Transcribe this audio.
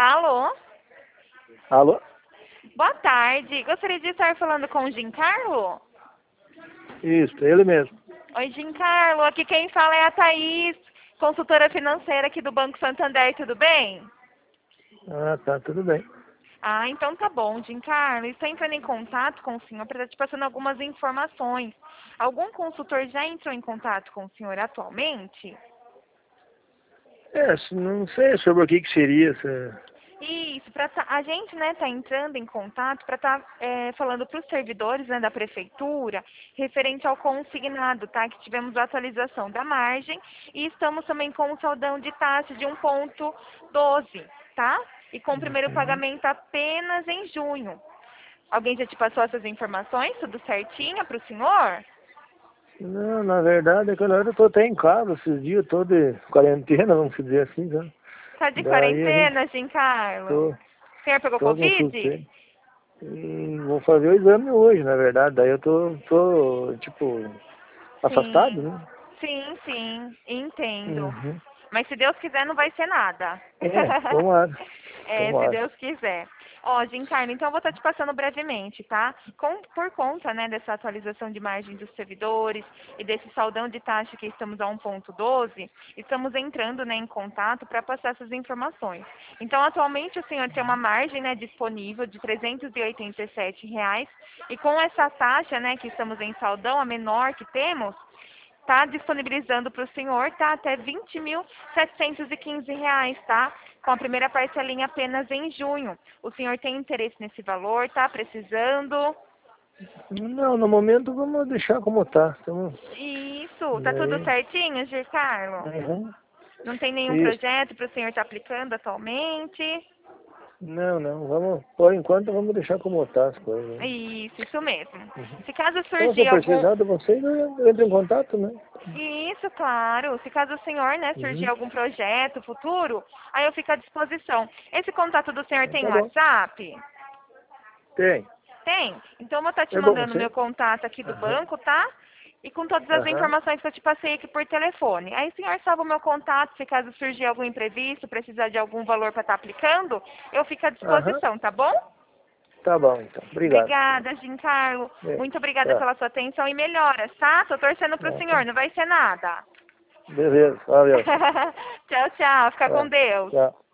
Alô? Alô? Boa tarde. Gostaria de estar falando com o Giancarlo? Isso, ele mesmo. Oi, Giancarlo. Aqui quem fala é a Thaís, consultora financeira aqui do Banco Santander. Tudo bem? Ah, tá, tudo bem. Ah, então tá bom, Giancarlo. Estou entrando em contato com o senhor para estar te passando algumas informações. Algum consultor já entrou em contato com o senhor atualmente? Não sei sobre o que seria essa... Isso, a gente, né, tá entrando em contato para estar falando para os servidores, né, da prefeitura, referente ao consignado, tá? Que tivemos a atualização da margem e estamos também com um saldão de taxa de 1,12, tá? E com o primeiro Uhum. pagamento apenas em junho. Alguém já te passou essas informações, tudo certinho para o senhor? Não, na verdade é que eu tô até em casa esses dias, tô de quarentena, vamos dizer assim, tá? Tá de Daí a gente quarentena, Giancarlo? tô, O senhor pegou tô Covid? consultei. Vou fazer o exame hoje, na verdade, daí eu tipo, afastado, Sim, né? sim, sim, entendo. Uhum. Mas se Deus quiser, não vai ser nada. Tomara, Se tomara. Deus quiser. Ó, Giancarlo, então eu vou estar te passando brevemente, tá? Por conta, né, dessa atualização de margem dos servidores e desse saldão de taxa que estamos a 1,12, estamos entrando, né, em contato para passar essas informações. Então, atualmente, o senhor tem uma margem, né, disponível de R$ 387 e com essa taxa, né, que estamos em saldão, a menor que temos, tá disponibilizando para o senhor, tá? Até R$ 20.715, tá? Com a primeira parcelinha apenas em junho. O senhor tem interesse nesse valor, tá? Precisando? Não, no momento vamos deixar como tá. Então, Isso, tá tudo daí, certinho, Giancarlo? uhum. Não tem nenhum Isso. projeto para o senhor estar aplicando atualmente? Não, por enquanto vamos deixar como tá as coisas, né? Isso mesmo. Uhum. Se caso Então, se eu surgir algum... precisar de vocês, eu entro em contato, né? Isso, claro. Se caso o senhor, né, surgir Uhum. algum projeto futuro, aí eu fico à disposição. Esse contato do senhor Então, tem tá bom. WhatsApp? Tem. Tem? Então eu vou estar te É bom mandando meu você? contato aqui do Aham. banco, tá? E com todas as Aham. informações que eu te passei aqui por telefone. Aí o senhor salva o meu contato, se caso surgir algum imprevisto, precisar de algum valor para estar aplicando, eu fico à Aham. disposição, tá bom? Tá bom, então. Obrigado. Obrigada, Giancarlo. É, Muito obrigada tá. pela sua atenção e melhoras, tá? Tô torcendo pro Ah, tá. senhor, não vai ser nada. Beleza. Valeu. Tchau, tchau. Fica com Tá. Deus. Tchau.